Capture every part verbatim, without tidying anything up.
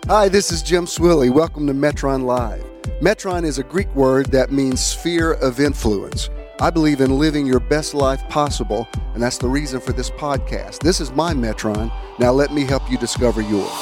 Hi, this is Jim Swilly. Welcome to Metron Live. Metron is a Greek word that means sphere of influence. I believe in living your best life possible, and that's the reason for this podcast. This is my Metron. Now let me help you discover yours.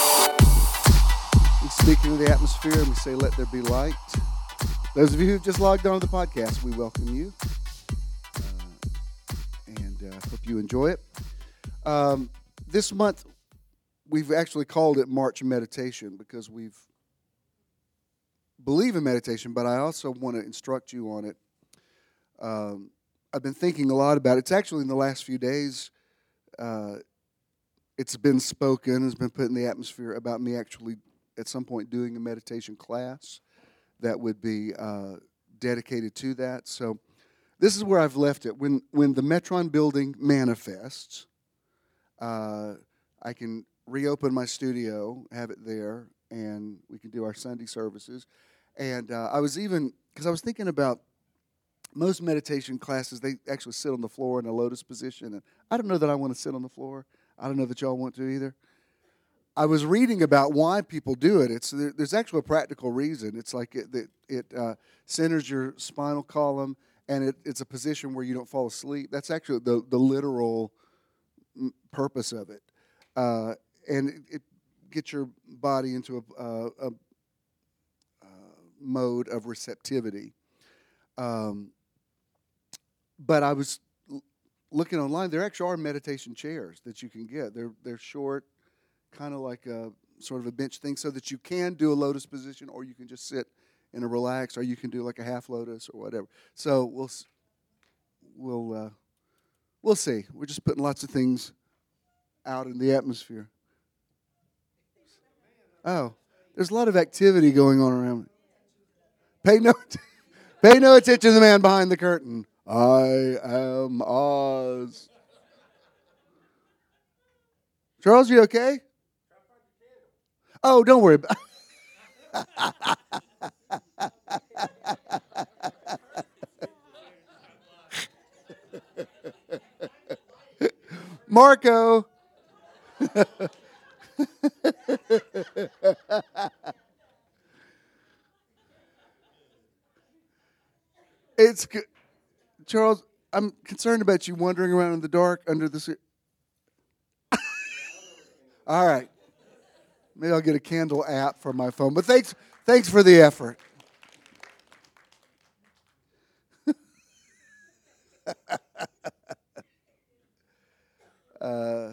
We speak into the atmosphere and we say, let there be light. Those of you who've just logged on to the podcast, we welcome you. Uh, and uh, hope you enjoy it. Um, this month, we've actually called it March Meditation because we've believe in meditation, but I also want to instruct you on it. Um, I've been thinking a lot about it. It's actually in the last few days, uh, it's been spoken, it's been put in the atmosphere about me actually at some point doing a meditation class that would be uh, dedicated to that. So this is where I've left it. When when the Metron building manifests, uh, I can reopen my studio, have it there, and we can do our Sunday services. And uh, I was even, because I was thinking about most meditation classes, they actually sit on the floor in a lotus position. And I don't know that I want to sit on the floor. I don't know that y'all want to either. I was reading about why people do it. It's there, There's actually a practical reason. It's like it, it, it uh, centers your spinal column, and it, it's a position where you don't fall asleep. That's actually the, the literal purpose of it. Uh, and it, it gets your body into a, a, a, a mode of receptivity. Um, but I was l- looking online. There actually are meditation chairs that you can get. They're they're short, kind of like a sort of a bench thing, so that you can do a lotus position, or you can just sit in a relax, or you can do like a half lotus or whatever. So we'll we'll uh, we'll see. We're just putting lots of things out in the atmosphere. Oh, there's a lot of activity going on around me. Pay no, pay no attention to the man behind the curtain. I am Oz. Charles, you okay? Oh, don't worry about Marco. It's good. Charles, I'm concerned about you wandering around in the dark under the sea. All right. Maybe I'll get a candle app for my phone. But thanks thanks for the effort. uh,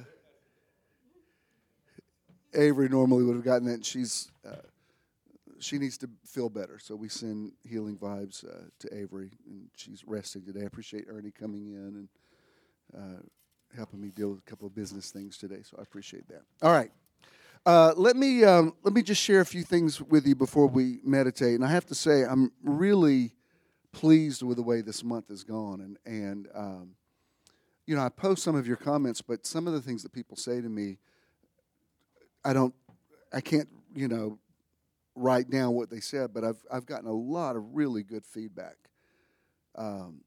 Avery normally would have gotten that, and she's uh, she needs to feel better. So we send healing vibes uh, to Avery, and she's resting today. I appreciate Ernie coming in and uh, helping me deal with a couple of business things today. So I appreciate that. All right, uh, let me um, let me just share a few things with you before we meditate. And I have to say, I'm really pleased with the way this month has gone. And and um, you know, I post some of your comments, but some of the things that people say to me, I don't, I can't, you know, write down what they said, but I've I've gotten a lot of really good feedback um,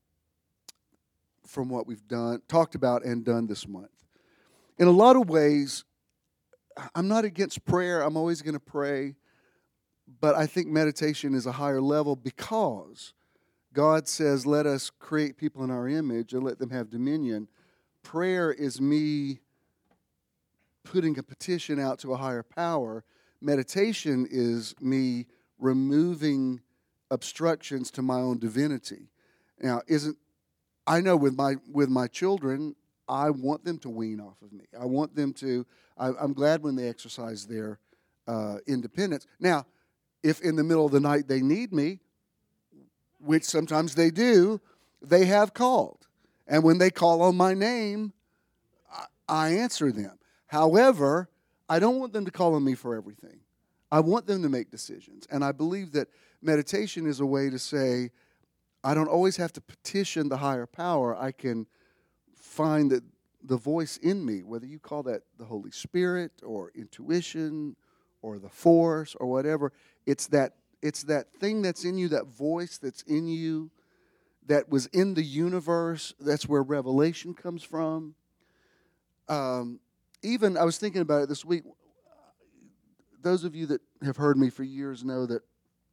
from what we've done, talked about, and done this month. In a lot of ways, I'm not against prayer. I'm always going to pray, but I think meditation is a higher level because God says, "Let us create people in our image and let them have dominion." Prayer is me putting a petition out to a higher power. Meditation is me removing obstructions to my own divinity. Now, isn't I know with my with my children, I want them to wean off of me. I want them to. I, I'm glad when they exercise their uh, independence. Now, if in the middle of the night they need me, which sometimes they do, they have called, and when they call on my name, I, I answer them. However, I don't want them to call on me for everything. I want them to make decisions. And I believe that meditation is a way to say, I don't always have to petition the higher power. I can find that the voice in me, whether you call that the Holy Spirit or intuition or the force or whatever, it's that it's that thing that's in you, that voice that's in you, that was in the universe. That's where revelation comes from. Um, even, I was thinking about it this week, those of you that have heard me for years know that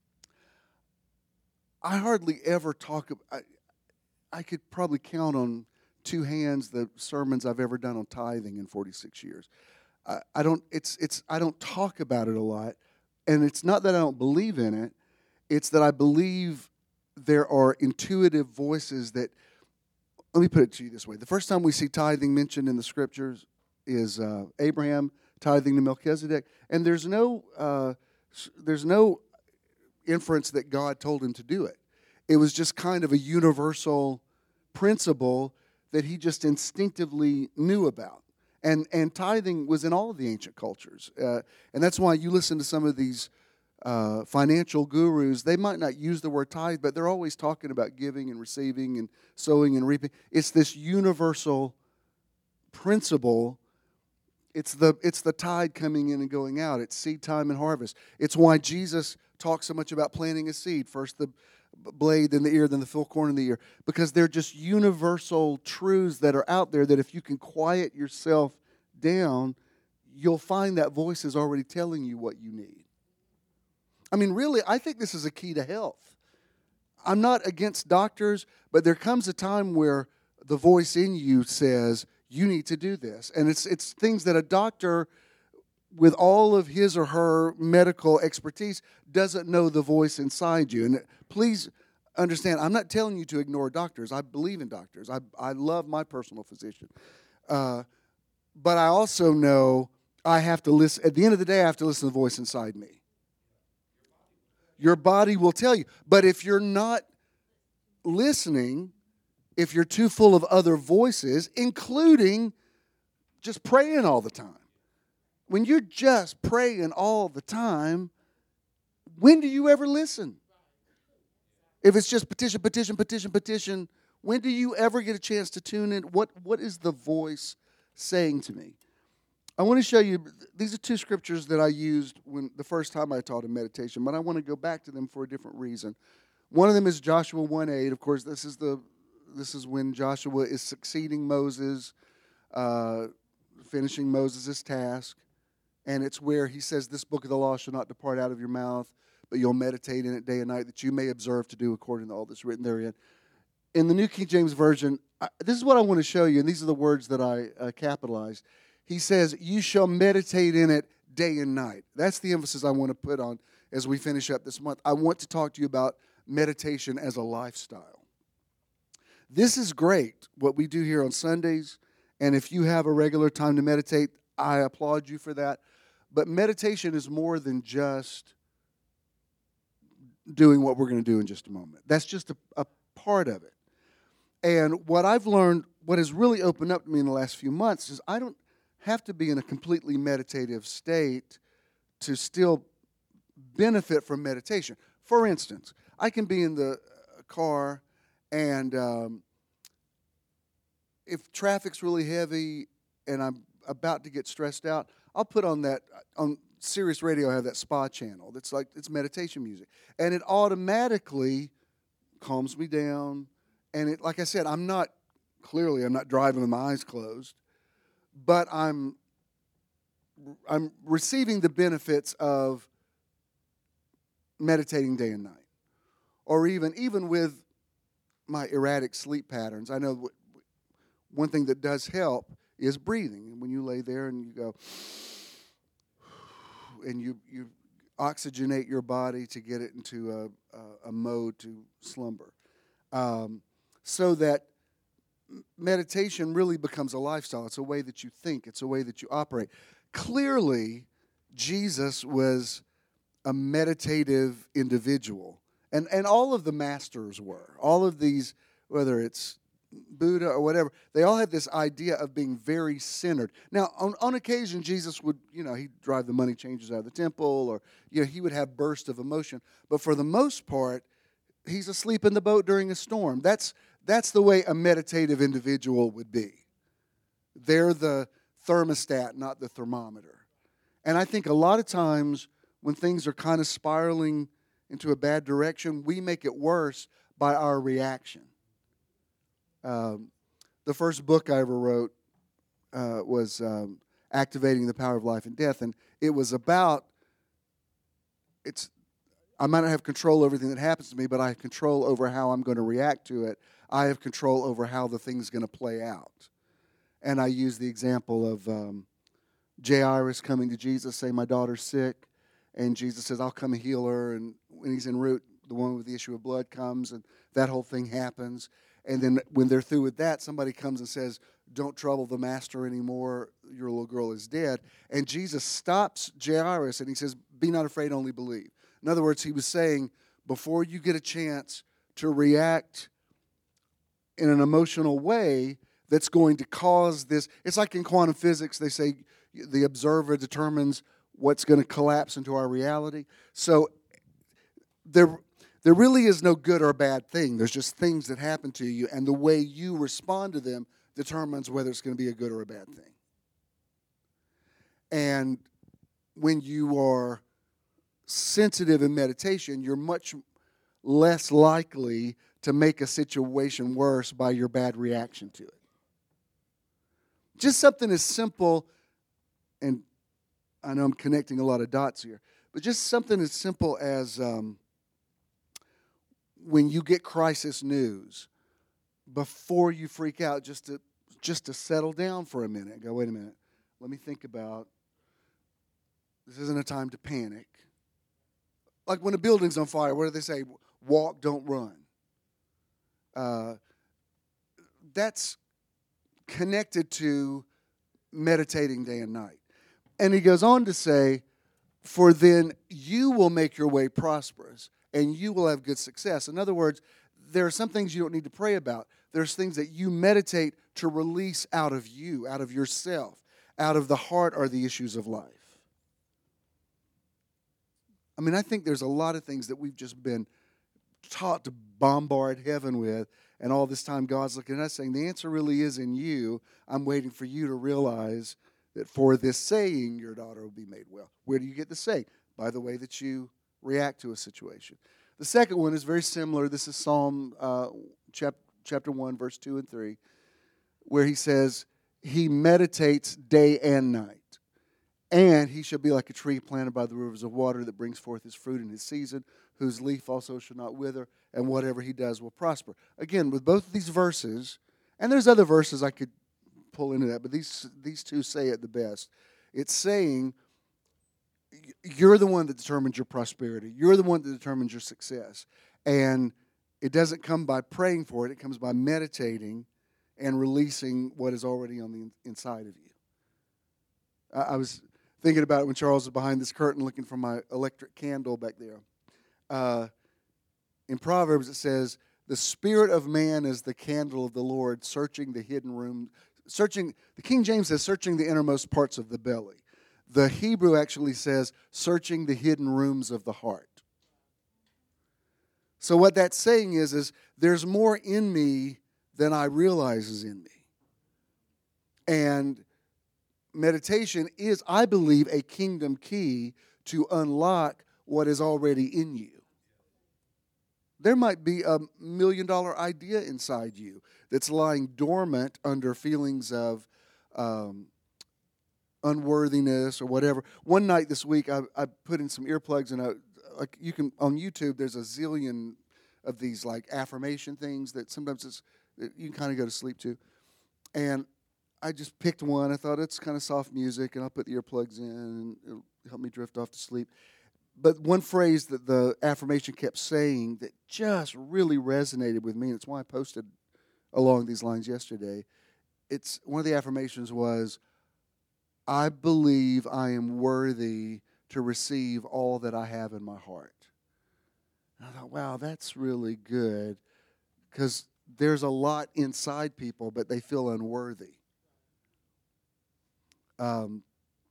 I hardly ever talk about, I, I could probably count on two hands the sermons I've ever done on tithing in forty-six years. I, I don't, it's, it's, I don't talk about it a lot, and it's not that I don't believe in it, it's that I believe there are intuitive voices that, let me put it to you this way. The first time we see tithing mentioned in the scriptures is uh, Abraham tithing to Melchizedek, and there's no, uh, there's no inference that God told him to do it. It was just kind of a universal principle that he just instinctively knew about. And and tithing was in all of the ancient cultures. Uh, and that's why you listen to some of these uh, financial gurus. They might not use the word tithe, but they're always talking about giving and receiving and sowing and reaping. It's this universal principle. It's the it's the tide coming in and going out. It's seed time and harvest. It's why Jesus talks so much about planting a seed. First the blade, then the ear, then the full corn in the ear. Because they're just universal truths that are out there that if you can quiet yourself down, you'll find that voice is already telling you what you need. I mean, really, I think this is a key to health. I'm not against doctors, but there comes a time where the voice in you says, you need to do this. And it's it's things that a doctor, with all of his or her medical expertise, doesn't know the voice inside you. And please understand, I'm not telling you to ignore doctors. I believe in doctors. I, I love my personal physician. Uh, but I also know I have to listen. At the end of the day, I have to listen to the voice inside me. Your body will tell you. But if you're not listening, if you're too full of other voices, including just praying all the time, when you're just praying all the time, when do you ever listen? If it's just petition, petition, petition, petition, when do you ever get a chance to tune in? What What is the voice saying to me? I want to show you, these are two scriptures that I used when the first time I taught in meditation, but I want to go back to them for a different reason. One of them is Joshua one eight. Of course, this is the this is when Joshua is succeeding Moses, uh, finishing Moses' task. And it's where he says, this book of the law shall not depart out of your mouth, but you'll meditate in it day and night, that you may observe to do according to all that's written therein. In the New King James Version, I, this is what I want to show you, and these are the words that I uh, capitalized. He says, you shall meditate in it day and night. That's the emphasis I want to put on as we finish up this month. I want to talk to you about meditation as a lifestyle. This is great, what we do here on Sundays, and if you have a regular time to meditate, I applaud you for that. But meditation is more than just doing what we're going to do in just a moment. That's just a, a part of it. And what I've learned, what has really opened up to me in the last few months, is I don't have to be in a completely meditative state to still benefit from meditation. For instance, I can be in the car and um, if traffic's really heavy and I'm about to get stressed out, I'll put on that, on Sirius Radio I have that spa channel that's like, it's meditation music. And it automatically calms me down. And it, like I said, I'm not, clearly I'm not driving with my eyes closed, but I'm, I'm receiving the benefits of meditating day and night. Or even, even with my erratic sleep patterns, I know one thing that does help is breathing. And when you lay there and you go, and you, you oxygenate your body to get it into a, a, a mode to slumber. Um, so that meditation really becomes a lifestyle. It's a way that you think. It's a way that you operate. Clearly, Jesus was a meditative individual. And, and all of the masters were. All of these, whether it's Buddha or whatever, they all had this idea of being very centered. Now, on, on occasion, Jesus would, you know, he'd drive the money changers out of the temple, or, you know, he would have bursts of emotion. But for the most part, he's asleep in the boat during a storm. That's that's the way a meditative individual would be. They're the thermostat, not the thermometer. And I think a lot of times when things are kind of spiraling into a bad direction, we make it worse by our reaction. Um, the first book I ever wrote uh, was um, Activating the Power of Life and Death, and it was about it's I might not have control over everything that happens to me, but I have control over how I'm going to react to it. I have control over how the thing's going to play out. And I use the example of um, Jairus coming to Jesus, saying, my daughter's sick. And Jesus says, I'll come and heal her. And when he's en route, the woman with the issue of blood comes, and that whole thing happens. And then when they're through with that, somebody comes and says, don't trouble the master anymore. Your little girl is dead. And Jesus stops Jairus, and he says, be not afraid, only believe. In other words, he was saying, before you get a chance to react in an emotional way that's going to cause this, it's like in quantum physics, they say the observer determines what's going to collapse into our reality. So there, there really is no good or bad thing. There's just things that happen to you, and the way you respond to them determines whether it's going to be a good or a bad thing. And when you are sensitive in meditation, you're much less likely to make a situation worse by your bad reaction to it. Just something as simple, and I know I'm connecting a lot of dots here, but just something as simple as um, when you get crisis news, before you freak out, just to just to settle down for a minute and go, wait a minute, let me think about, this isn't a time to panic. Like when a building's on fire, what do they say? Walk, don't run. Uh, that's connected to meditating day and night. And he goes on to say, for then you will make your way prosperous and you will have good success. In other words, there are some things you don't need to pray about. There's things that you meditate to release out of you, out of yourself, out of the heart are the issues of life. I mean, I think there's a lot of things that we've just been taught to bombard heaven with, and all this time God's looking at us saying, the answer really is in you. I'm waiting for you to realize that for this saying, your daughter will be made well. Where do you get the saying? By the way that you react to a situation. The second one is very similar. This is Psalm uh, chap- chapter one, verse two and three, where he says, he meditates day and night. And he shall be like a tree planted by the rivers of water that brings forth his fruit in his season, whose leaf also shall not wither, and whatever he does will prosper. Again, with both of these verses, and there's other verses I could pull into that, but these these two say it the best. It's saying you're the one that determines your prosperity. You're the one that determines your success. And it doesn't come by praying for it. It comes by meditating and releasing what is already on the inside of you. I, I was thinking about it when Charles was behind this curtain looking for my electric candle back there. Uh, in Proverbs it says, the spirit of man is the candle of the Lord, searching the hidden room, searching, the King James says, searching the innermost parts of the belly. The Hebrew actually says, searching the hidden rooms of the heart. So what that's saying is, is there's more in me than I realize is in me. And meditation is, I believe, a kingdom key to unlock what is already in you. There might be a million dollar idea inside you that's lying dormant under feelings of um, unworthiness or whatever. One night this week, I, I put in some earplugs, and I, like you can on YouTube. There's a zillion of these like affirmation things that sometimes it's you can kind of go to sleep to. And I just picked one. I thought it's kind of soft music, and I'll put the earplugs in, and it'll help me drift off to sleep. But one phrase that the affirmation kept saying that just really resonated with me, and it's why I posted along these lines yesterday. It's one of the affirmations was, I believe I am worthy to receive all that I have in my heart. And I thought, wow, that's really good, because there's a lot inside people, but they feel unworthy. Um,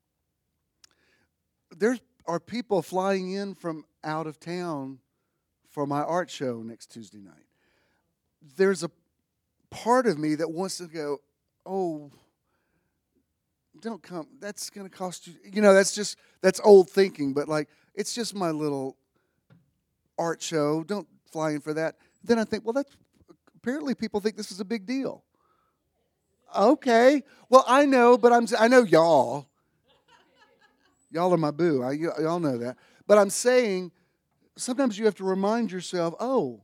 there are people flying in from out of town for my art show next Tuesday night. There's a part of me that wants to go, oh, don't come. That's going to cost you. You know, that's just, that's old thinking. But like, it's just my little art show. Don't fly in for that. Then I think, well, that's, apparently people think this is a big deal. Okay. Well, I know, but I'm, I know y'all. Y'all are my boo. I, y- y'all know that. But I'm saying sometimes you have to remind yourself, oh,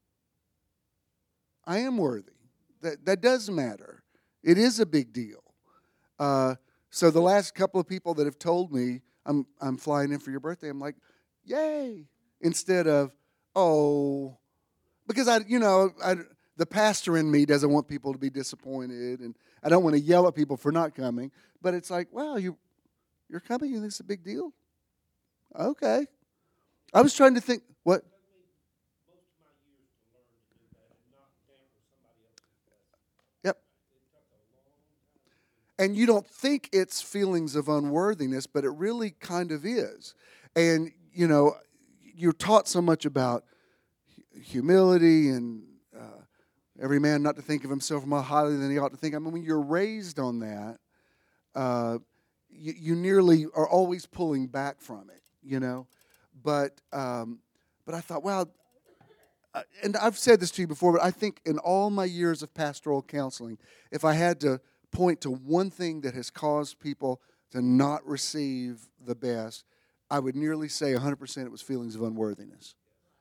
I am worthy. That that does matter. It is a big deal. Uh, so the last couple of people that have told me I'm I'm flying in for your birthday, I'm like, yay! Instead of, oh, because I, you know, I, the pastor in me doesn't want people to be disappointed, and I don't want to yell at people for not coming. But it's like, wow, you you're coming, and it's a big deal. Okay. I was trying to think what. Yep. And you don't think it's feelings of unworthiness, but it really kind of is. And, you know, you're taught so much about humility and uh, every man not to think of himself more highly than he ought to think. I mean, when you're raised on that, uh, you, you nearly are always pulling back from it, you know. But um, but I thought, wow, uh, and I've said this to you before, but I think in all my years of pastoral counseling, if I had to point to one thing that has caused people to not receive the best, I would nearly say one hundred percent it was feelings of unworthiness.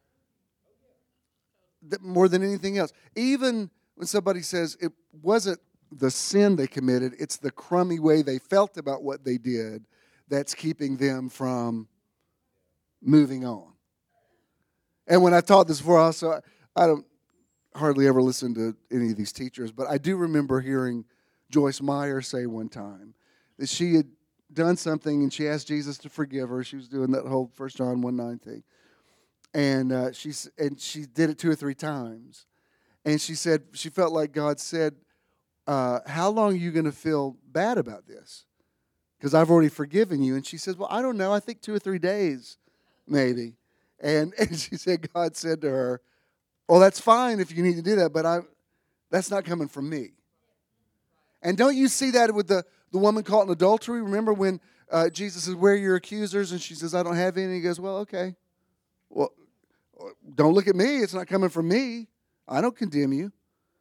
That more than anything else. Even when somebody says it wasn't the sin they committed, it's the crummy way they felt about what they did that's keeping them from moving on. And when I taught this before, also, I don't hardly ever listen to any of these teachers, but I do remember hearing Joyce Meyer say one time that she had done something and she asked Jesus to forgive her. She was doing that whole First John one nine thing. And uh, she and she did it two or three times. And she said, she felt like God said, uh, how long are you going to feel bad about this? Because I've already forgiven you. And she says, well, I don't know. I think two or three days, maybe. And, and she said, God said to her, well, that's fine if you need to do that, but I, that's not coming from me. And don't you see that with the, the woman caught in adultery? Remember when uh, Jesus says, where are your accusers? And she says, I don't have any. He goes, well, okay. Well, don't look at me. It's not coming from me. I don't condemn you.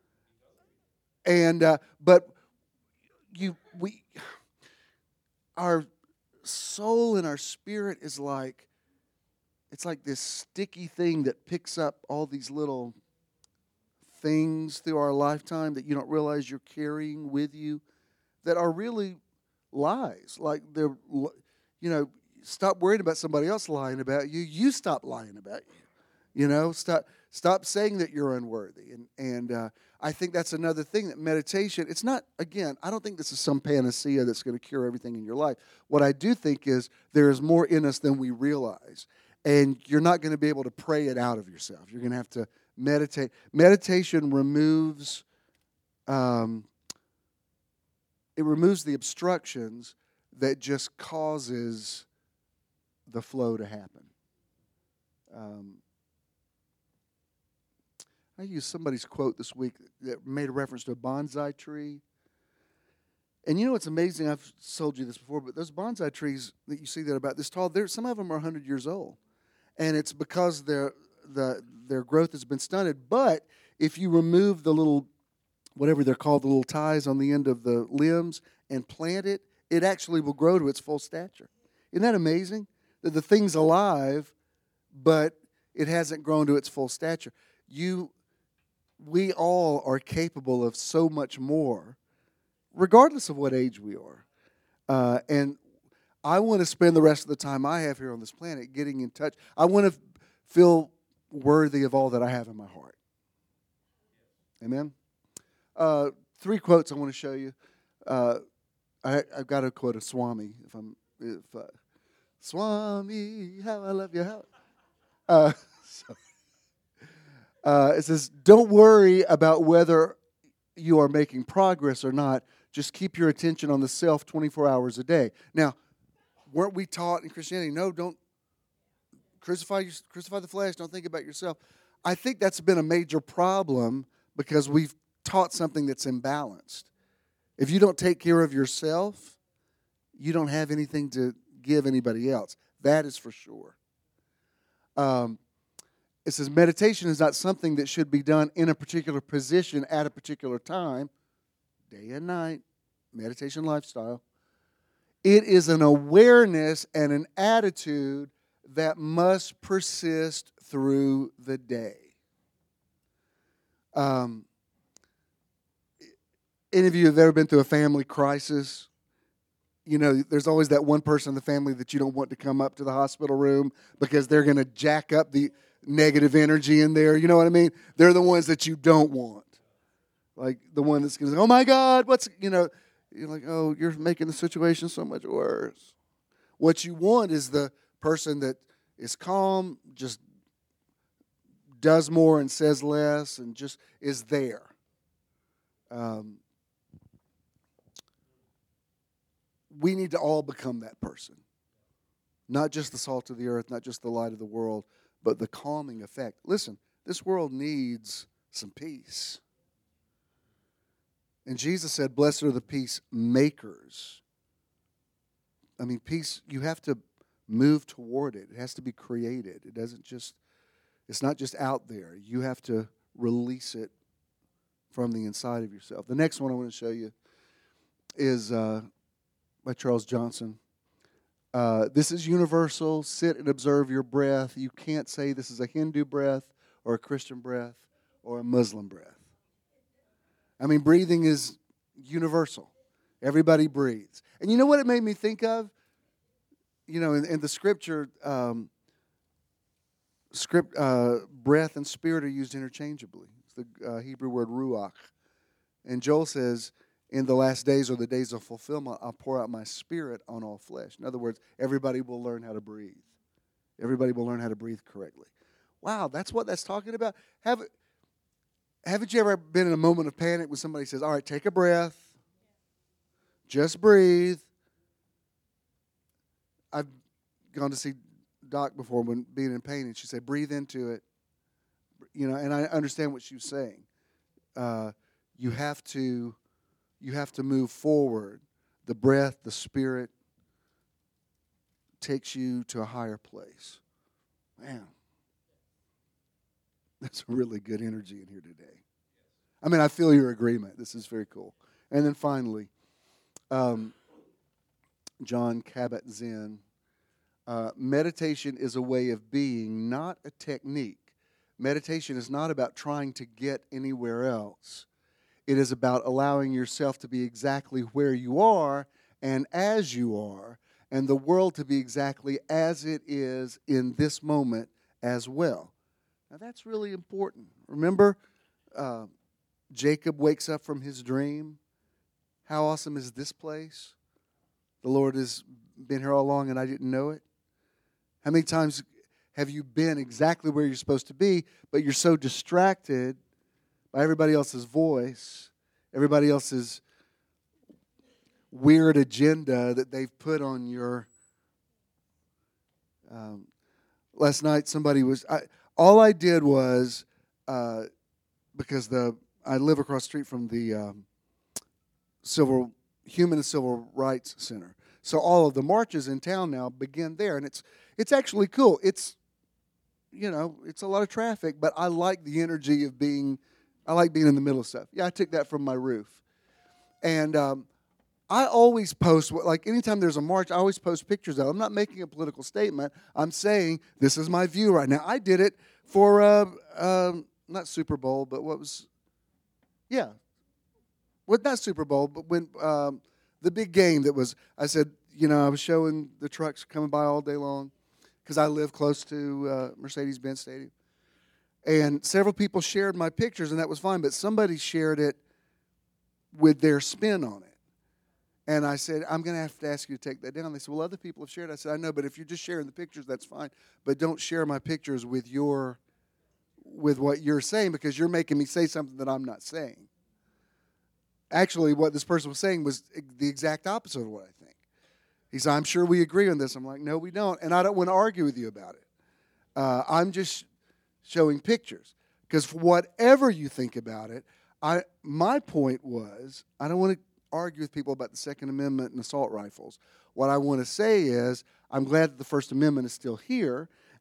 And uh, but you we our soul and our spirit is like it's like this sticky thing that picks up all these little things through our lifetime that you don't realize you're carrying with you that are really lies. Like they're, you know, stop worrying about somebody else lying about you. You stop lying about you. You know, stop stop saying that you're unworthy. And and uh, I think that's another thing that meditation, it's not, again, I don't think this is some panacea that's going to cure everything in your life. What I do think is there is more in us than we realize. And you're not going to be able to pray it out of yourself. You're going to have to meditate. Meditation removes, um, it removes the obstructions that just causes the flow to happen. Um, I used somebody's quote this week that made a reference to a bonsai tree. And you know what's amazing? I've told you this before, but those bonsai trees that you see that are about this tall, some of them are one hundred years old. And it's because their the their growth has been stunted. But if you remove the little, whatever they're called, the little ties on the end of the limbs and plant it, it actually will grow to its full stature. Isn't that amazing? That the thing's alive, but it hasn't grown to its full stature. You, we all are capable of so much more, regardless of what age we are. Uh, and I want to spend the rest of the time I have here on this planet getting in touch. I want to feel worthy of all that I have in my heart. Amen? Uh, three quotes I want to show you. Uh, I, I've got to quote a Swami. If I'm, if uh, Swami, how I love you. How, uh, so, uh, it says, don't worry about whether you are making progress or not. Just keep your attention on the self twenty-four hours a day. Now, weren't we taught in Christianity, no, don't crucify, your, crucify the flesh, don't think about yourself. I think that's been a major problem because we've taught something that's imbalanced. If you don't take care of yourself, you don't have anything to give anybody else. That is for sure. Um, it says meditation is not something that should be done in a particular position at a particular time, day and night, meditation lifestyle. It is an awareness and an attitude that must persist through the day. Um, any of you have ever been through a family crisis? You know, there's always that one person in the family that you don't want to come up to the hospital room because they're going to jack up the negative energy in there. You know what I mean? They're the ones that you don't want. Like the one that's going to say, oh my God, what's, you know, you're like, oh, you're making the situation so much worse. What you want is the person that is calm, just does more and says less, and just is there. Um, we need to all become that person. Not just the salt of the earth, not just the light of the world, but the calming effect. Listen, this world needs some peace. And Jesus said, blessed are the peacemakers. I mean, peace, you have to move toward it. It has to be created. It doesn't just, it's not just out there. You have to release it from the inside of yourself. The next one I want to show you is uh, by Charles Johnson. Uh, this is universal. Sit and observe your breath. You can't say this is a Hindu breath or a Christian breath or a Muslim breath. I mean, breathing is universal. Everybody breathes. And you know what it made me think of? You know, in, in the scripture, um, script, uh, breath and spirit are used interchangeably. It's the uh, Hebrew word ruach. And Joel says, in the last days or the days of fulfillment, I'll pour out my spirit on all flesh. In other words, everybody will learn how to breathe. Everybody will learn how to breathe correctly. Wow, that's what that's talking about. Have, haven't you ever been in a moment of panic when somebody says, all right, take a breath. Just breathe. I've gone to see Doc before when being in pain, and she said, breathe into it. You know, and I understand what she was saying. Uh, you have to, you have to move forward. The breath, the spirit takes you to a higher place. Man, that's really good energy in here today. I mean, I feel your agreement. This is very cool. And then finally, um, John Kabat-Zinn. Uh, meditation is a way of being, not a technique. Meditation is not about trying to get anywhere else. It is about allowing yourself to be exactly where you are and as you are, and the world to be exactly as it is in this moment as well. Now that's really important. Remember, uh, Jacob wakes up from his dream. How awesome is this place? The Lord has been here all along and I didn't know it. How many times have you been exactly where you're supposed to be, but you're so distracted by everybody else's voice, everybody else's weird agenda that they've put on your... Um, last night somebody was... I, all I did was, uh, because the I live across the street from the um, Civil Human and Civil Rights Center. So all of the marches in town now begin there, and it's it's actually cool. It's, you know, it's a lot of traffic, but I like the energy of being, I like being in the middle of stuff. Yeah, I took that from my roof. And um, I always post, like anytime there's a march, I always post pictures of it. I'm not making a political statement. I'm saying this is my view right now. I did it for, uh, um, not Super Bowl, but what was, yeah. Well, not Super Bowl, but when um, the big game that was, I said, you know, I was showing the trucks coming by all day long because I live close to uh, Mercedes-Benz Stadium. And several people shared my pictures, and that was fine, but somebody shared it with their spin on it. And I said, I'm going to have to ask you to take that down. They said, well, other people have shared. I said, I know, but if you're just sharing the pictures, that's fine. But don't share my pictures with your, with what you're saying, because you're making me say something that I'm not saying. Actually, what this person was saying was the exact opposite of what I think. He said, I'm sure we agree on this. I'm like, no, we don't. And I don't want to argue with you about it. Uh, I'm just showing pictures. Because for whatever you think about it, I my point was, I don't want to argue with people about the Second Amendment and assault rifles. What I want to say is, I'm glad that the First Amendment is still here,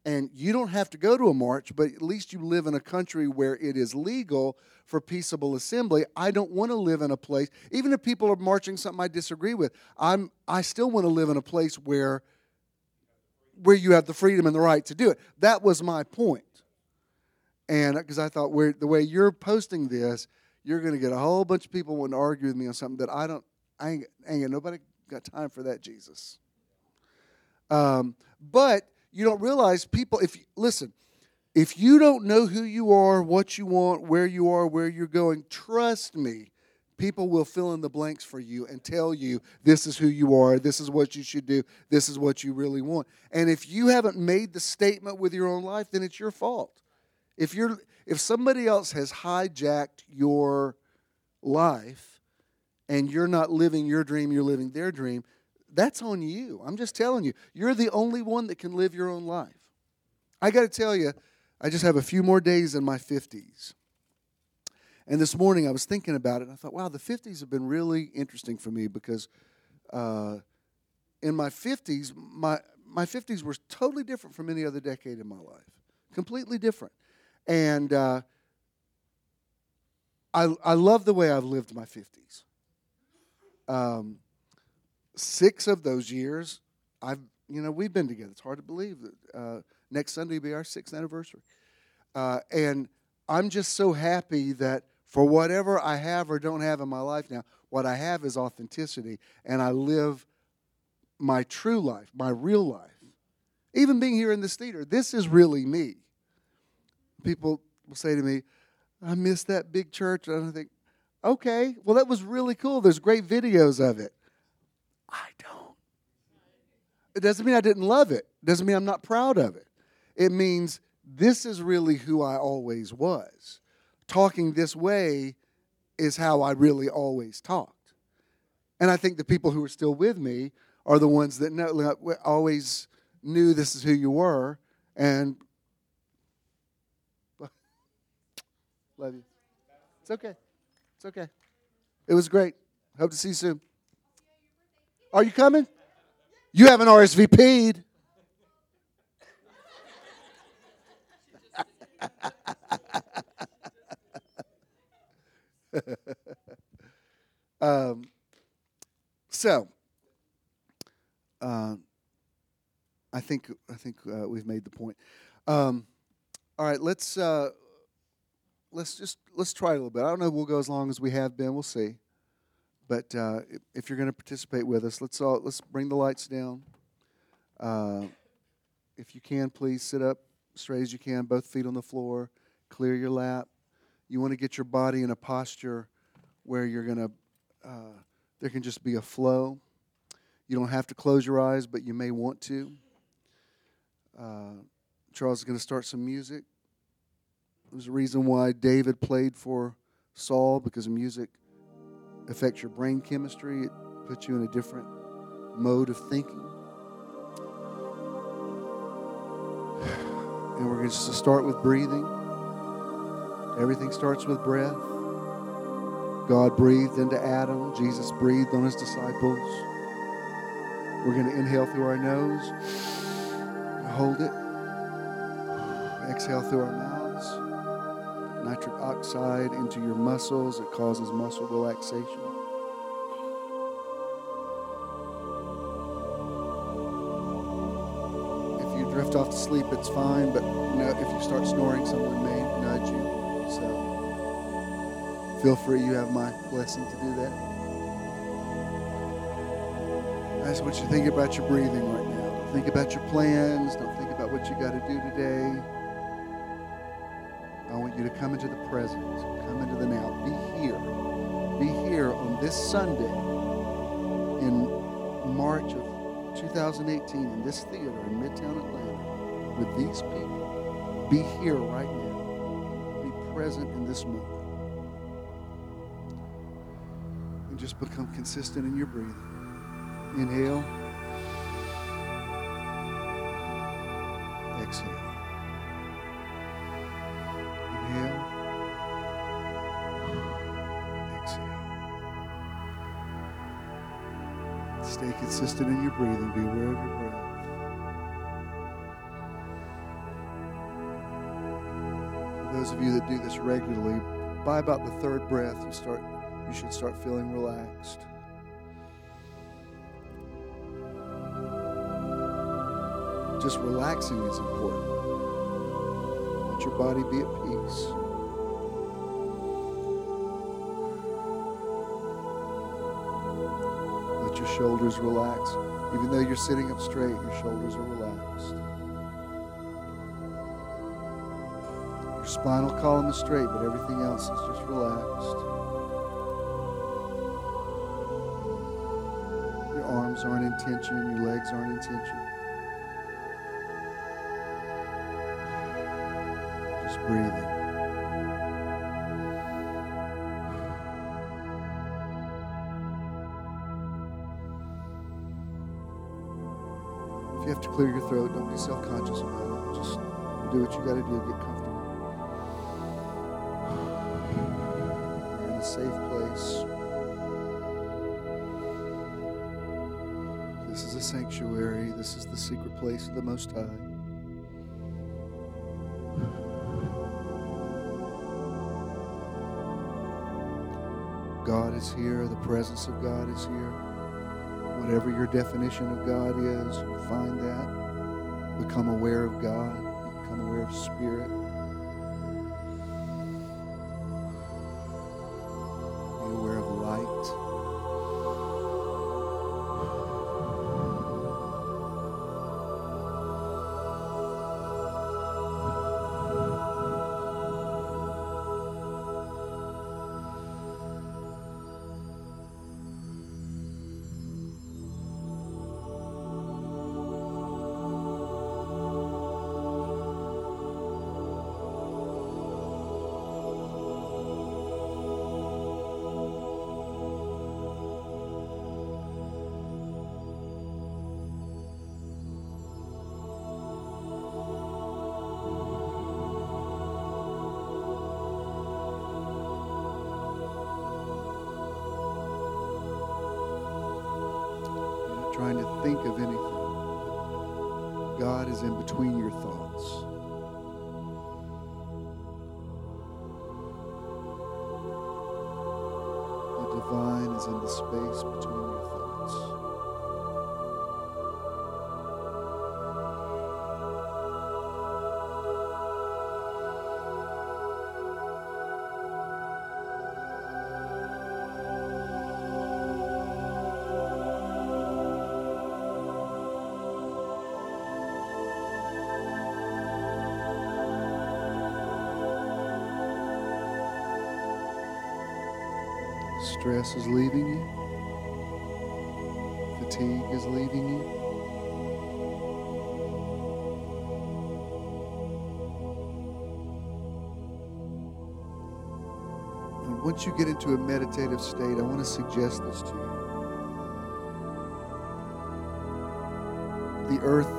And you don't have to go to a march, but at least you live in a country where it is legal for peaceable assembly. I don't want to live in a place, even if people are marching something I disagree with, I'm, I still want to live in a place where, where you have the freedom and the right to do it. That was my point. And because I thought, where, the way you're posting this, you're going to get a whole bunch of people wanting to argue with me on something that I don't, I ain't, ain't got nobody got time for that, Jesus. Um, but you don't realize people, if you, listen, if you don't know who you are, what you want, where you are, where you're going, trust me, people will fill in the blanks for you and tell you this is who you are, this is what you should do, this is what you really want. And if you haven't made the statement with your own life, then it's your fault. If you're, if somebody else has hijacked your life and you're not living your dream, you're living their dream, that's on you. I'm just telling you. You're the only one that can live your own life. I got to tell you, I just have a few more days in my fifties. And this morning I was thinking about it, and I thought, wow, the fifties have been really interesting for me because uh, in my fifties, my, my fifties were totally different from any other decade in my life. Completely different. And uh, I, I love the way I've lived my fifties. Um Six of those years, I've you know we've been together. It's hard to believe that uh, next Sunday will be our sixth anniversary, uh, and I'm just so happy that for whatever I have or don't have in my life now, what I have is authenticity, and I live my true life, my real life. Even being here in this theater, this is really me. People will say to me, "I miss that big church," and I think, "Okay, well that was really cool. There's great videos of it." I don't. It doesn't mean I didn't love it. It doesn't mean I'm not proud of it. It means this is really who I always was. Talking this way is how I really always talked. And I think the people who are still with me are the ones that know, always knew this is who you were. And love you. It's okay. It's okay. It was great. Hope to see you soon. Are you coming? You haven't R S V P'd. um, so, uh, I think I think uh, we've made the point. Um, all right, let's uh, let's just let's try a little bit. I don't know if we'll go as long as we have been. We'll see. But uh, if you're going to participate with us, let's all let's bring the lights down. Uh, if you can, please sit up straight as you can, both feet on the floor. Clear your lap. You want to get your body in a posture where you're going to. Uh, there can just be a flow. You don't have to close your eyes, but you may want to. Uh, Charles is going to start some music. There's a reason why David played for Saul, because music affects your brain chemistry. It puts you in a different mode of thinking. And we're going to start with breathing. Everything starts with breath. God breathed into Adam. Jesus breathed on his disciples. We're going to inhale through our nose. Hold it. Exhale through our mouths. Nitric oxide into your muscles. It causes muscle relaxation. If you drift off to sleep, it's fine, but no, if you start snoring, someone may nudge you. So feel free. You have my blessing to do that. I just want you to think about your breathing right now. Don't think about your plans. Don't think about what you got to do today. I want you to come into the present, come into the now. Be here. Be here on this Sunday in March of two thousand eighteen in this theater in Midtown Atlanta with these people. Be here right now. Be present in this moment. And just become consistent in your breathing. Inhale. Exhale. Inhale. Exhale. Stay consistent in your breathing. Be aware of your breath. those of you that do this regularly, by about the third breath, you start, you should start feeling relaxed. Just relaxing is important. Let your body be at peace. Let your shoulders relax. Even though you're sitting up straight, your shoulders are relaxed. Your spinal column is straight, but everything else is just relaxed. Your arms aren't in tension, your legs aren't in tension. Just breathing. If you have to clear your throat, don't be self-conscious about it. Just do what you got to do. Get comfortable. You're in a safe place. This is a sanctuary. This is the secret place of the Most High. God is here. The presence of God is here. Whatever your definition of God is, you find that. Become aware of God. Become aware of Spirit. Be aware of light. Trying to think of anything. God is in between your thoughts. The divine is in the space between your thoughts. Stress is leaving you. Fatigue is leaving you. And once you get into a meditative state, I want to suggest this to you. The earth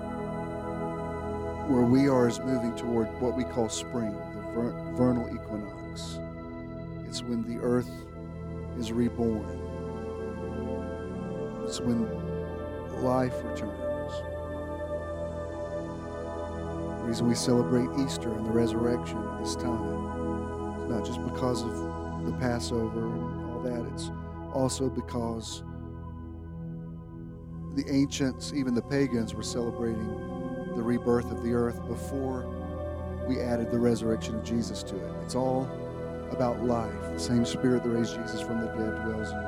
where we are is moving toward what we call spring, the ver- vernal equinox. It's when the earth is reborn. It's when life returns. The reason we celebrate Easter and the resurrection at this time is not just because of the Passover and all that. It's also because the ancients, even the pagans, were celebrating the rebirth of the earth before we added the resurrection of Jesus to it. It's all about life. The same Spirit that raised Jesus from the dead dwells in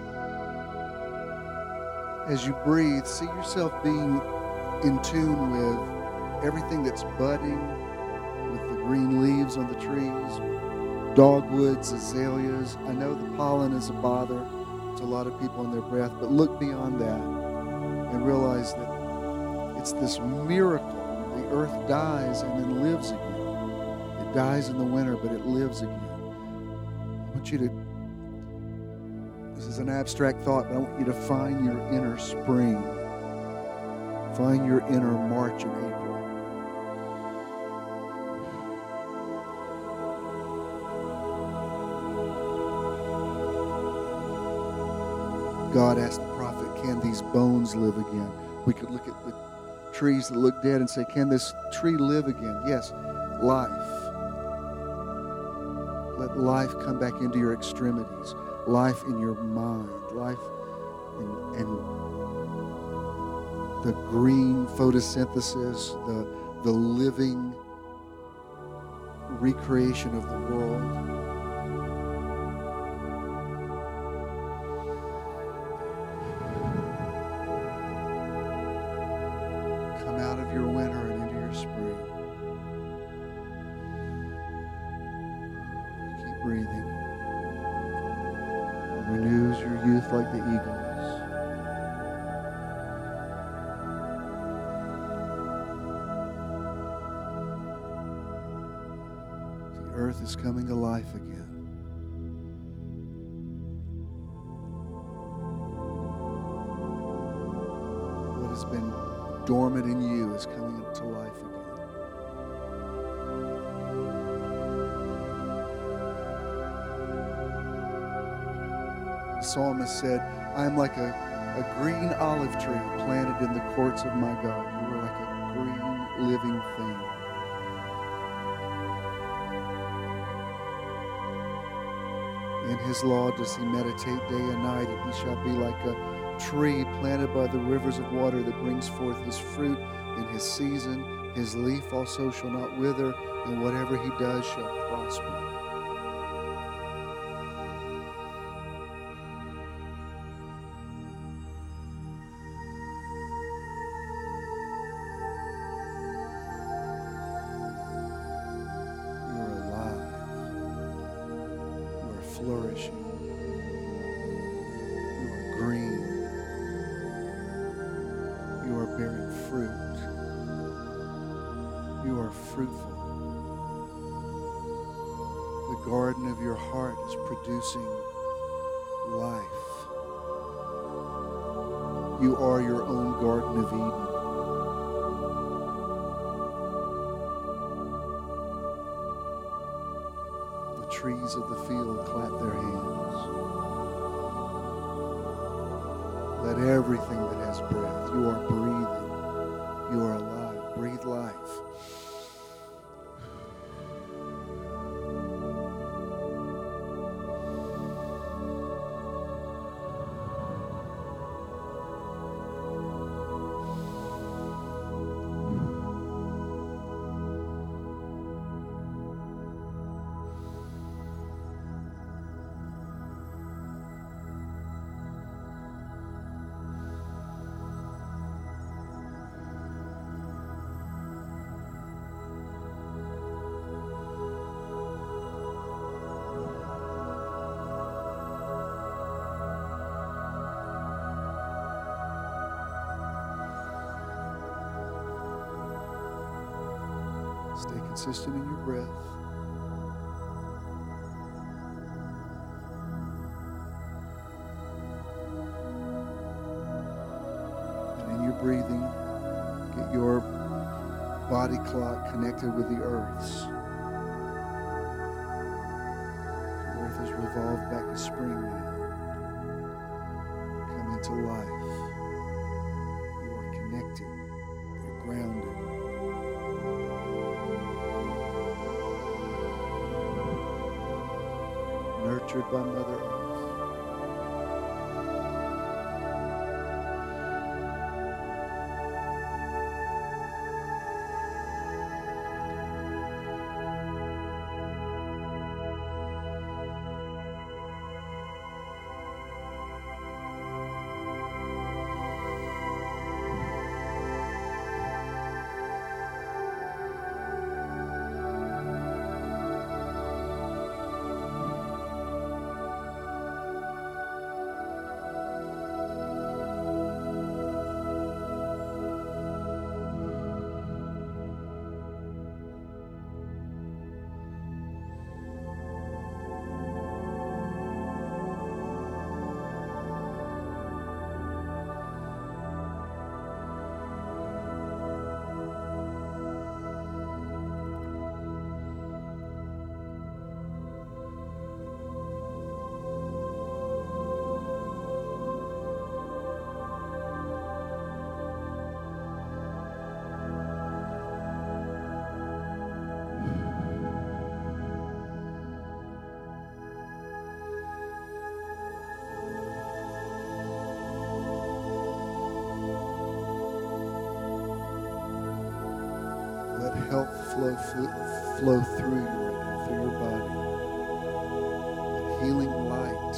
you. As you breathe, see yourself being in tune with everything that's budding, with the green leaves on the trees, dogwoods, azaleas. I know the pollen is a bother to a lot of people in their breath, but look beyond that and realize that it's this miracle. The earth dies and then lives again. It dies in the winter, but it lives again. I want you to, this is an abstract thought, but I want you to find your inner spring. Find your inner March and April. God asked the prophet, can these bones live again? We could look at the trees that look dead and say, can this tree live again? Yes, life. Let life come back into your extremities, life in your mind, life in, in the green photosynthesis, the, the living recreation of the world. Come out of your winter and into your spring. Keep breathing. It renews your youth like the eagles. Earth is coming to life again. What has been dormant in you is coming to life again. The psalmist said, I am like a, a green olive tree planted in the courts of my God. You are like a green living thing. In his law does he meditate day and night, and he shall be like a tree planted by the rivers of water that brings forth his fruit in his season. His leaf also shall not wither, and whatever he does shall prosper. Flourishing. You are green. You are bearing fruit. You are fruitful. The garden of your heart is producing life. You are your own Garden of Eden. Trees of the field clap their hands. Let everything that has breath, you are breathing, you are alive. Breathe life. Stay consistent in your breath. And in your breathing, get your body clock connected with the Earth's. The Earth is revolved back to spring now. Come into life. You are connected. You're grounded. Nurtured by Mother Earth. Let health flow, fl- flow through you right now, through your body. Let healing light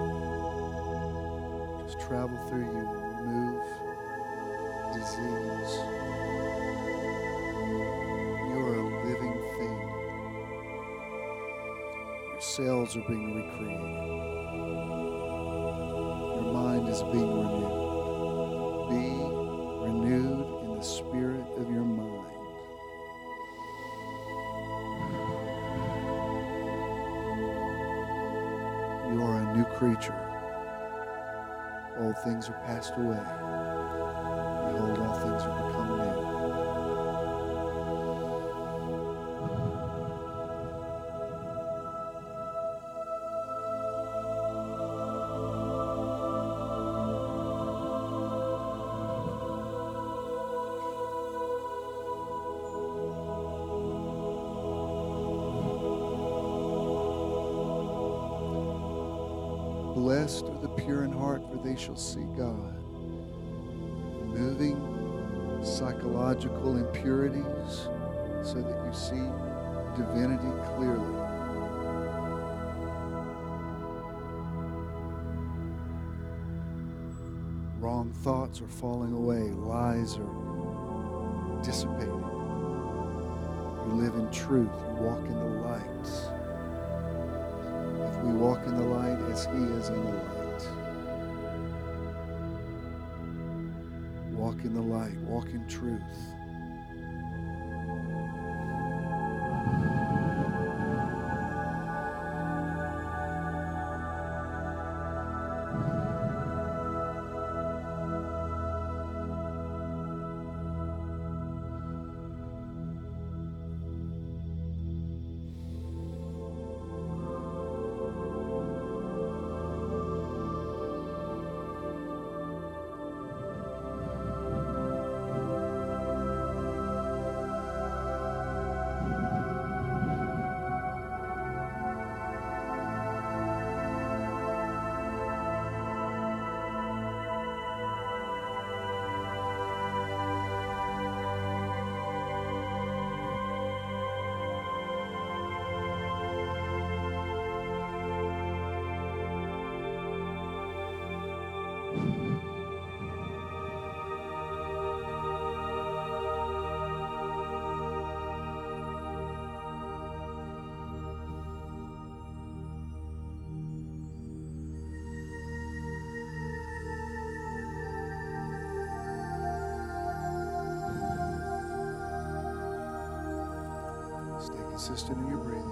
just travel through you and remove disease. You are a living thing. Your cells are being recreated. Your mind is being renewed. Be renewed in the spirit of your mind. You are a new creature. Old things are passed away. Behold, all things are become new. Blessed are the pure in heart, for they shall see God. Removing psychological impurities so that you see divinity clearly. Wrong thoughts are falling away. Lies are dissipating. You live in truth. You walk in the light. We walk in the light as He is in the light. Walk in the light. Walk in truth. Stay consistent in your breathing.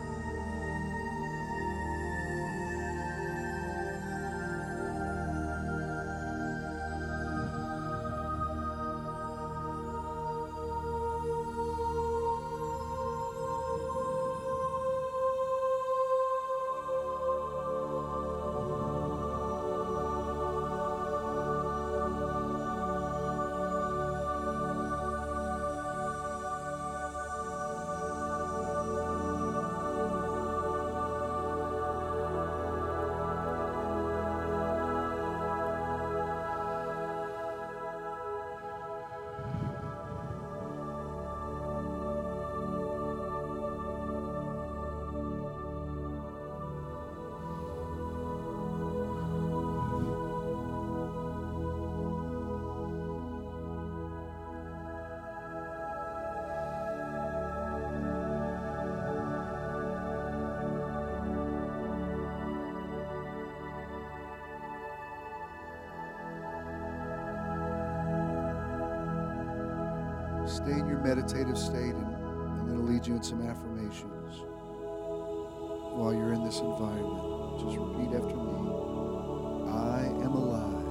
Stay in your meditative state, and I'm going to lead you in some affirmations while you're in this environment. Just repeat after me. I am alive.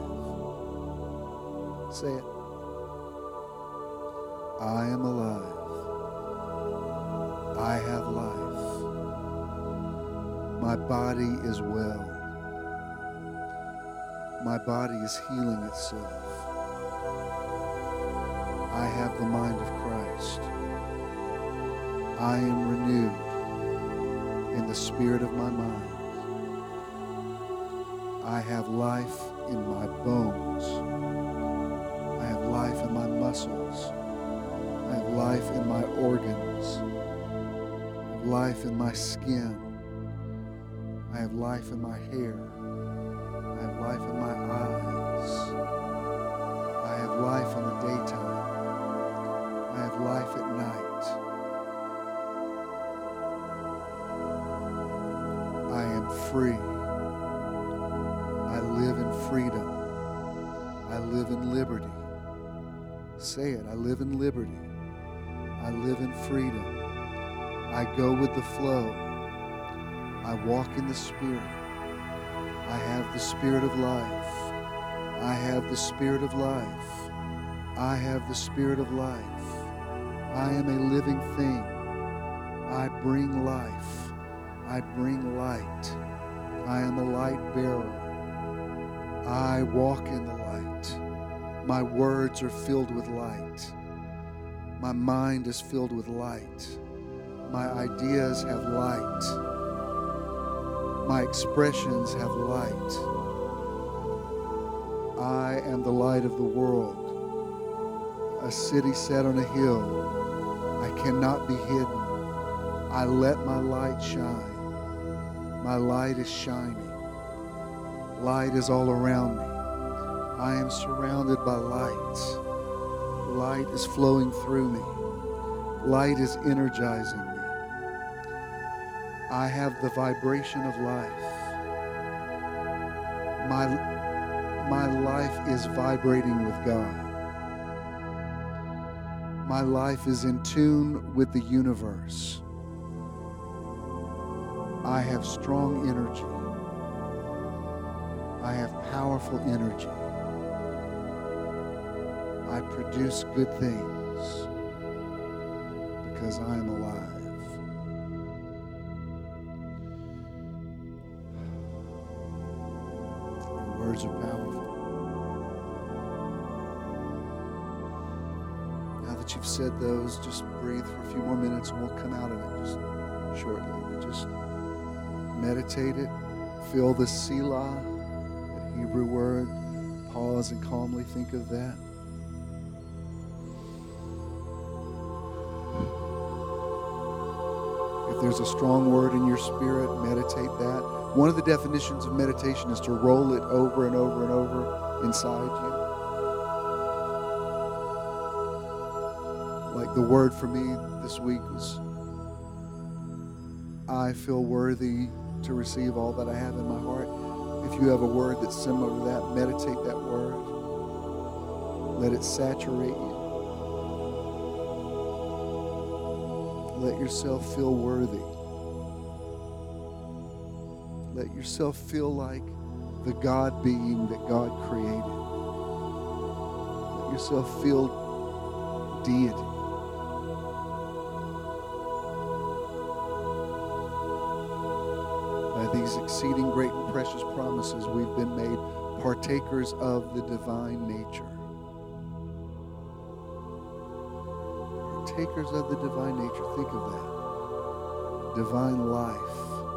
Say it. I am alive. I have life. My body is well. My body is healing itself. I have the mind of Christ. I am renewed in the spirit of my mind. I have life in my bones. I have life in my muscles. I have life in my organs. I have life in my skin. I have life in my hair. I have life in my eyes. I have life in the daytime. I have life at night. I am free. I live in freedom. I live in liberty. Say it. I live in liberty. I live in freedom. I go with the flow. I walk in the Spirit. I have the Spirit of life. I have the Spirit of life. I have the Spirit of life. I am a living thing. I bring life. I bring light. I am a light bearer. I walk in the light. My words are filled with light. My mind is filled with light. My ideas have light. My expressions have light. I am the light of the world. A city set on a hill. I cannot be hidden. I let my light shine. My light is shining. Light is all around me. I am surrounded by light. Light is flowing through me. Light is energizing me. I have the vibration of life. My, my life is vibrating with God. My life is in tune with the universe. I have strong energy. I have powerful energy. I produce good things because I am alive. Your words are powerful. Now that you've said those, just breathe for a few more minutes and we'll come out of it just shortly. Just meditate it. Feel the Selah, that Hebrew word. Pause and calmly think of that. If there's a strong word in your spirit, meditate that. One of the definitions of meditation is to roll it over and over and over inside you. Like the word for me this week was, I feel worthy to receive all that I have in my heart. If you have a word that's similar to that, meditate that word. Let it saturate you. Let yourself feel worthy. Let yourself feel like the God being that God created. Let yourself feel deity. By these exceeding great and precious promises, we've been made partakers of the divine nature. Partakers of the divine nature. Think of that. Divine life.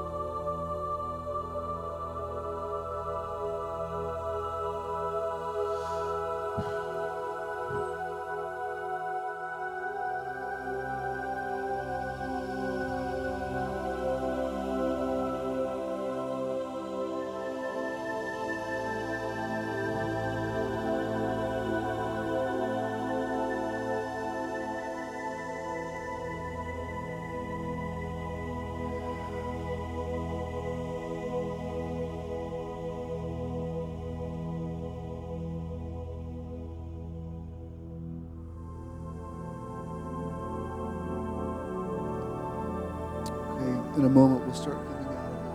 In a moment, we'll start coming out of it.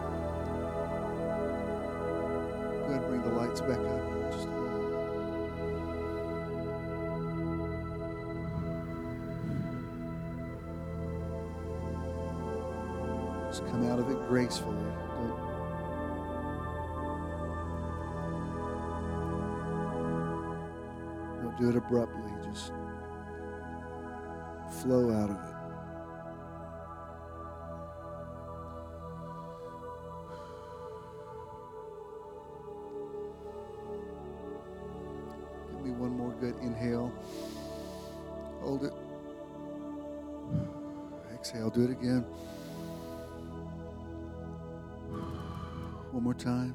Go ahead and bring the lights back up. Just a moment. Just come out of it gracefully. Don't, don't do it abruptly. Just flow out of it. One more good inhale. Hold it. Exhale. Do it again. One more time.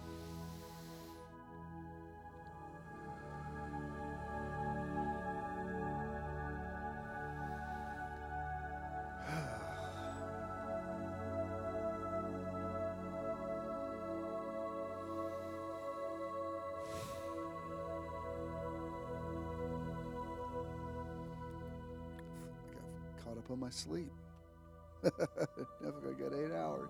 Caught up on my sleep. Never gonna get eight hours.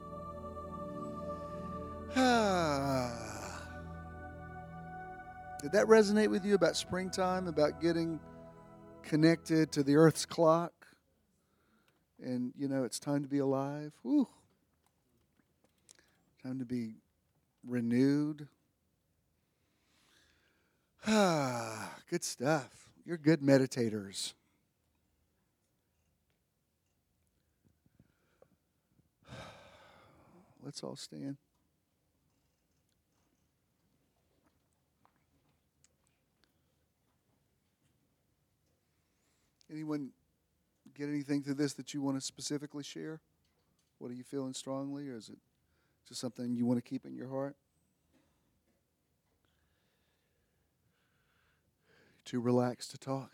Did that resonate with you about springtime, about getting connected to the earth's clock? And, you know, it's time to be alive. Whew. Time to be renewed. Ah, good stuff. You're good meditators. Let's all stand. Anyone get anything through this that you want to specifically share? What are you feeling strongly, or is it just something you want to keep in your heart? Too relaxed to talk?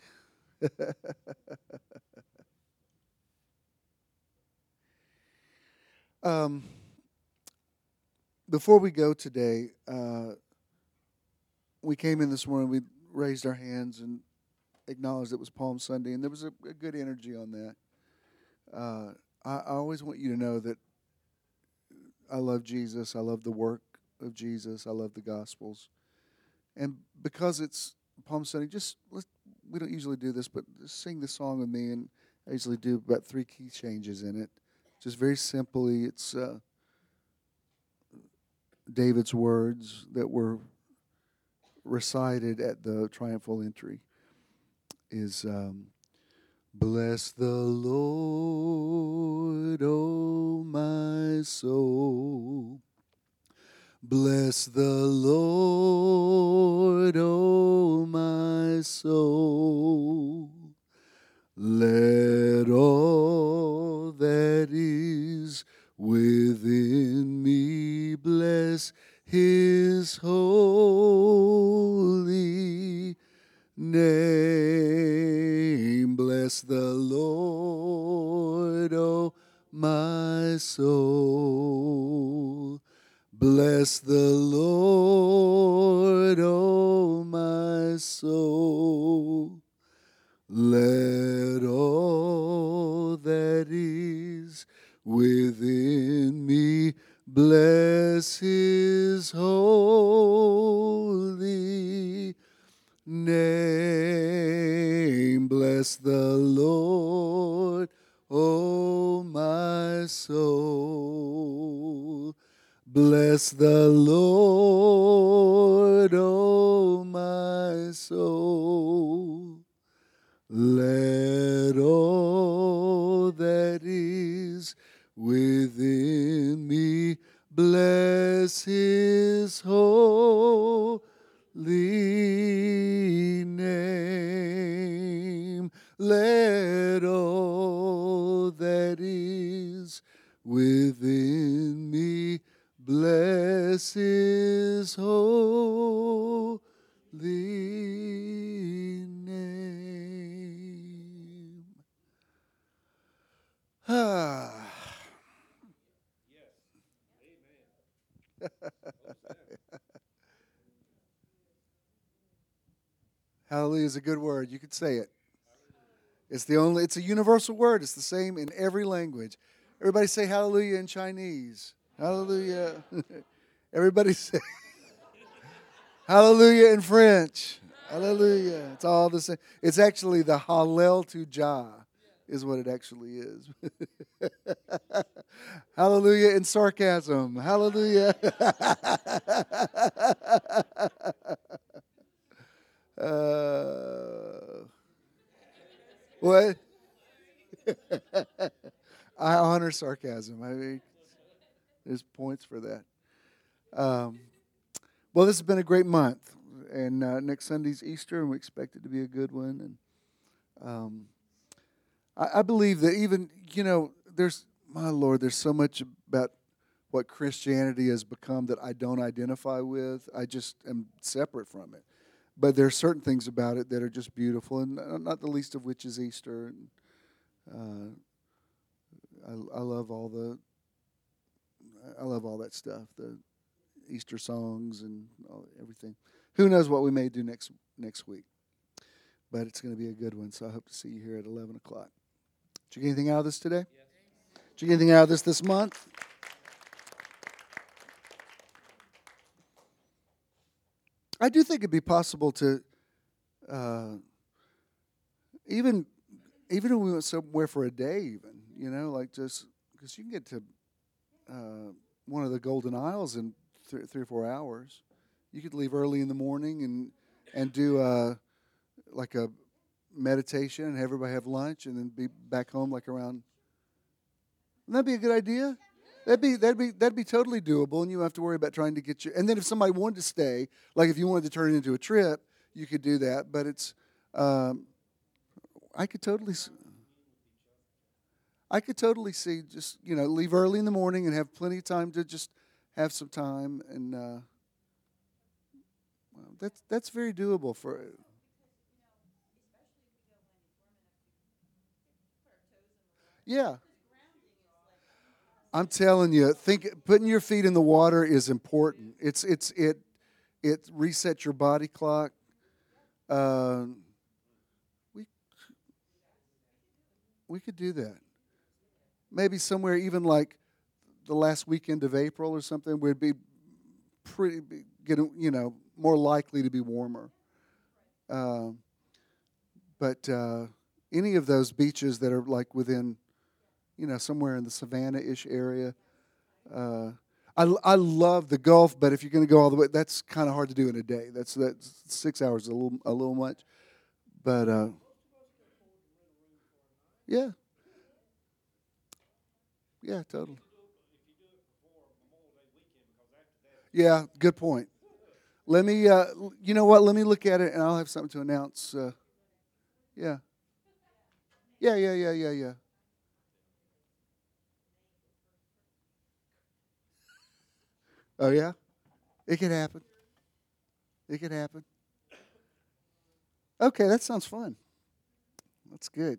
um, before we go today, uh, we came in this morning, we raised our hands and acknowledged it was Palm Sunday, and there was a, a good energy on that. Uh, I, I always want you to know that I love Jesus. I love the work of Jesus. I love the Gospels. And because it's Palm Sunday, just let's, we don't usually do this, but just sing the song with me, and I usually do about three key changes in it. Just very simply, it's uh, David's words that were recited at the triumphal entry. Is um, bless the Lord, O my soul. Bless the Lord, O my soul. Let all that is within me bless His holy name. Bless the Lord, O my soul. Bless the Lord, O my soul. Let all that is within me bless His holy name. Bless the Lord, O my soul. Bless the Lord, O my soul. Let all that is within me bless His holy name. Let all that is within me bless His holy name. Ah. Yes. Amen. Hallelujah is a good word. You could say it. It's the only, it's a universal word. It's the same in every language. Everybody say hallelujah in Chinese. Hallelujah. Everybody say hallelujah in French. Hallelujah. It's all the same. It's actually the Hallel to Jah is what it actually is. Hallelujah in sarcasm. Hallelujah. uh, what? I honor sarcasm. I mean, there's points for that. Um, well, this has been a great month, and uh, next Sunday's Easter, and we expect it to be a good one. And um, I, I believe that even, you know, there's, my Lord, there's so much about what Christianity has become that I don't identify with. I just am separate from it. But there are certain things about it that are just beautiful, and not the least of which is Easter. And uh, I, I love all the, I love all that stuff, the Easter songs and all, everything. Who knows what we may do next next week? But it's going to be a good one. So I hope to see you here at eleven o'clock. Did you get anything out of this today? Yes. Did you get anything out of this this month? I do think it'd be possible to, uh, even even if we went somewhere for a day, even, you know, like just, because you can get to uh, one of the Golden Isles in th- three or four hours. You could leave early in the morning and and do uh, like a meditation and have everybody have lunch and then be back home like around. Wouldn't that be a good idea? That'd be that'd be that'd be totally doable, and you don't have to worry about trying to get your. And then if somebody wanted to stay, like if you wanted to turn it into a trip, you could do that. But it's, um, I could totally, I could totally see just, you know, leave early in the morning and have plenty of time to just have some time, and uh, well, that's that's very doable for. Yeah. I'm telling you, think putting your feet in the water is important. It's it's it it resets your body clock. Uh, we we could do that. Maybe somewhere even like the last weekend of April or something, would be pretty be, getting, you know, more likely to be warmer. Uh, but uh, any of those beaches that are like within, you know, somewhere in the Savannah-ish area. Uh, I, I love the Gulf, but if you're going to go all the way, that's kind of hard to do in a day. That's that's six hours is a little a little much, but uh, yeah, yeah, totally. Yeah, good point. Let me, uh, you know what? Let me look at it, and I'll have something to announce. Uh, yeah, yeah, yeah, yeah, yeah, yeah. Oh yeah, it could happen. It could happen. Okay, that sounds fun. That's good.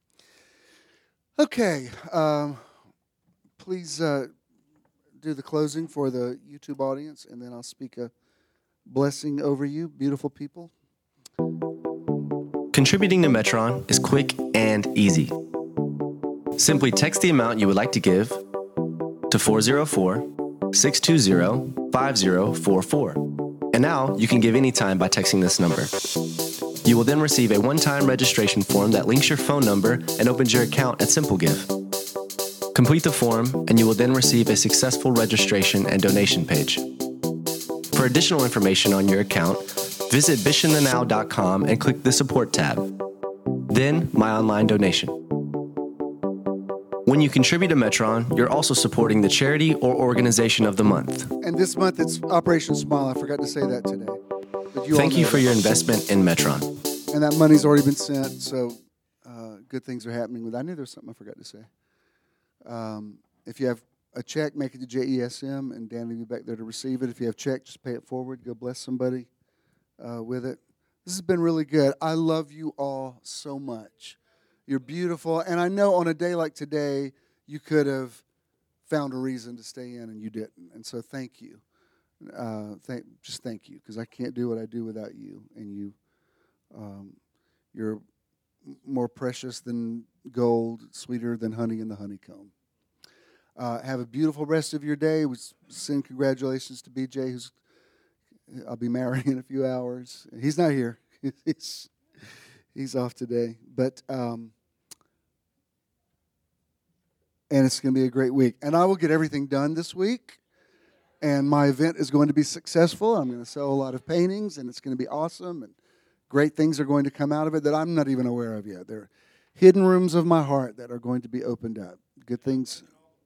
Okay, um, please uh, do the closing for the YouTube audience, and then I'll speak a blessing over you, beautiful people. Contributing to Metron is quick and easy. Simply text the amount you would like to give to four zero four, six two zero, five zero four four. And now you can give anytime by texting this number. You will then receive a one-time registration form that links your phone number and opens your account at SimpleGive. Complete the form, and you will then receive a successful registration and donation page. For additional information on your account, visit bishan the now dot com and click the Support tab. Then, My Online Donation. When you contribute to Metron, you're also supporting the charity or organization of the month. And this month it's Operation Smile. I forgot to say that today. But you Thank all you know for that. your investment in Metron. And that money's already been sent, so uh, good things are happening with. I knew there was something I forgot to say. Um, if you have a check, make it to J E S M, and Dan will be back there to receive it. If you have check, just pay it forward. Go bless somebody uh, with it. This has been really good. I love you all so much. You're beautiful, and I know on a day like today, you could have found a reason to stay in, and you didn't. And so, thank you. Uh, thank, just thank you, because I can't do what I do without you, and you. Um, you're more precious than gold, sweeter than honey in the honeycomb. Uh, have a beautiful rest of your day. We send congratulations to B J, who's I'll be marrying in a few hours. He's not here. he's he's off today, but um, and it's going to be a great week. And I will get everything done this week. And my event is going to be successful. I'm going to sell a lot of paintings, and it's going to be awesome. And great things are going to come out of it that I'm not even aware of yet. There are hidden rooms of my heart that are going to be opened up. Good things.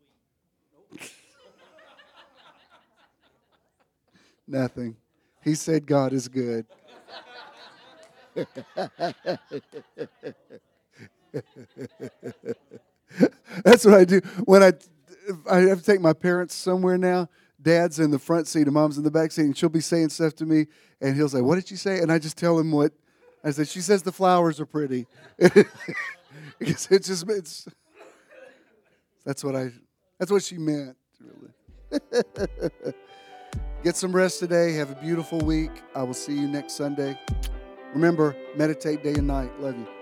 Nothing. He said God is good. That's what I do when I I have to take my parents somewhere now. Dad's in the front seat and Mom's in the back seat, and she'll be saying stuff to me, and he'll say, "What did she say?" And I just tell him what I said. She says the flowers are pretty. It's, it's just it's that's what I that's what she meant. Really. Get some rest today. Have a beautiful week. I will see you next Sunday. Remember, meditate day and night. Love you.